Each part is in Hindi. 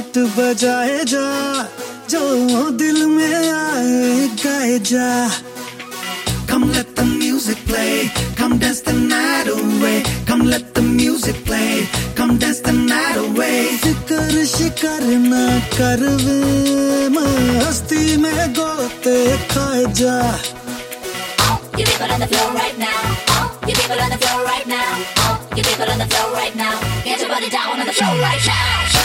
बीट बजाए जा, जो दिल में आए गाए जा। Come let the music play, come dance the night away. Come let the music play, come dance the night away. फिकर शिकर ना कर वे, मस्ती में गोते खाए जा। All you people on the floor right now, all you people on the floor right now, all you people on the floor right now. Get your body down on the floor right now.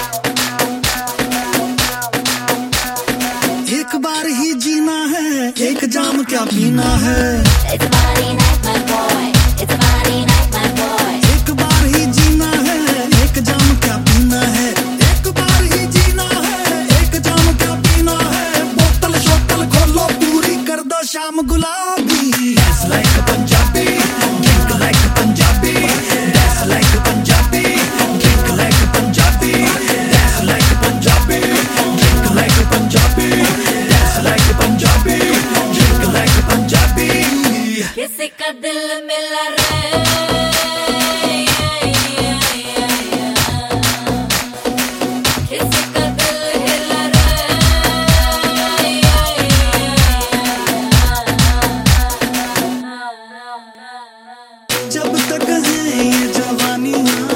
एक बार ही जीना है, एक जाम क्या पीना है। It's a party night, my boy. It's a party night, my boy. एक बार ही जीना है, एक जाम क्या पीना है। एक बार ही जीना है, एक जाम क्या पीना है। बोतल शोतल खोलो, पूरी कर दो शाम गुलाबी। Dance like a Punjabi, drink like a Punjabi. Dance like a Punjabi, drink like a Punjabi. Dance like a Punjabi, drink like a Punjabi. Dance like a Punjabi, drink like a Punjabi. किसी का दिल मिला रे, किसी का दिल हिला रे। जब तक है ये जवानी